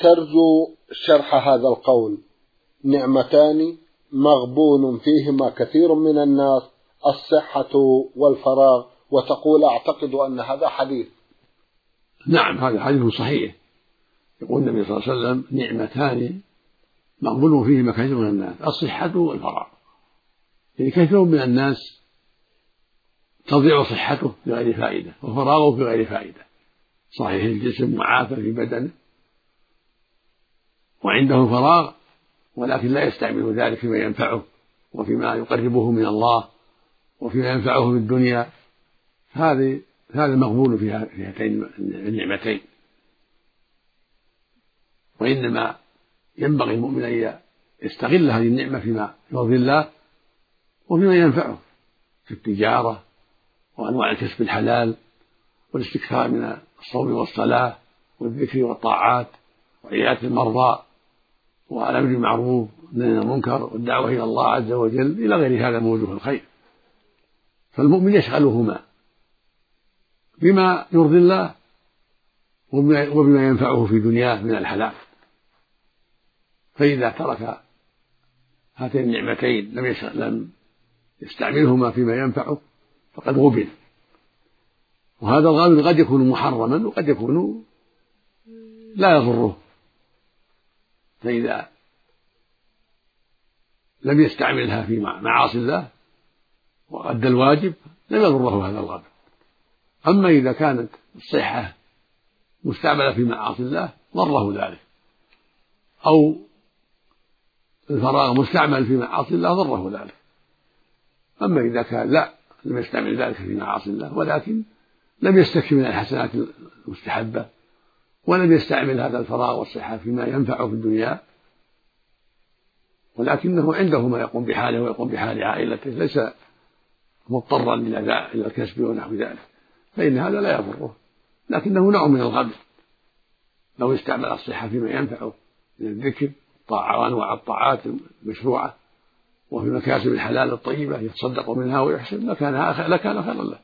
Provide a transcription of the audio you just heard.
ترجو شرح هذا القول: نعمتان مغبون فيهما كثير من الناس، الصحة والفراغ، وتقول أعتقد أن هذا حديث. نعم، هذا حديث صحيح. يقول النبي صلى الله عليه وسلم: نعمتان مغبون فيهما كثير من الناس، الصحة والفراغ. يعني كثير من الناس تضيع صحته بغير فائدة وفراغه بغير فائدة، صحيح الجسم معافى في بدنه وعنده فراغ، ولكن لا يستعمل ذلك فيما ينفعه وفيما يقربه من الله وفيما ينفعه في الدنيا. هذا المغبون في هاتين النعمتين. وإنما ينبغي المؤمن أن يستغل هذه النعمة فيما يرضي الله وفيما ينفعه في التجارة وأنواع الكسب الحلال والاستكثار من الصوم والصلاة والذكر والطاعات وعيادة المرضى والأمر بالمعروف والنهي عن المنكر والدعوة إلى الله عز وجل إلى غير هذا من وجوه الخير. فالمؤمن يشغلهما بما يرضي الله وبما ينفعه في دنياه من الحلال. فإذا ترك هاتين النعمتين لم يستعملهما فيما ينفعه فقد غبن. وهذا الغبن قد يكون محرما وقد يكون لا يضره. فإذا لم يستعملها في معاصي الله وأدى الواجب لم يضره هذا الغبن. أما إذا كانت الصحة مستعملة في معاصي الله ضره ذلك، أو الفراغ مستعمل في معاصي الله ضره ذلك. أما إذا كان لم يستعمل ذلك في معاصي الله ولكن لم يستكفي من الحسنات المستحبة ولم يستعمل هذا الفراغ والصحة فيما ينفعه في الدنيا، ولكنه عنده ما يقوم بحاله ويقوم بحال عائلته، ليس مضطرا إلى الكسب ونحو ذلك، فإن هذا لا يضره، لكنه نوع من الغبن. لو استعمل الصحة فيما ينفعه من الذكر وأنواع الطاعات المشروعة وفي مكاسب الحلال الطيبة يتصدق منها ويحسن لكان خيرا له.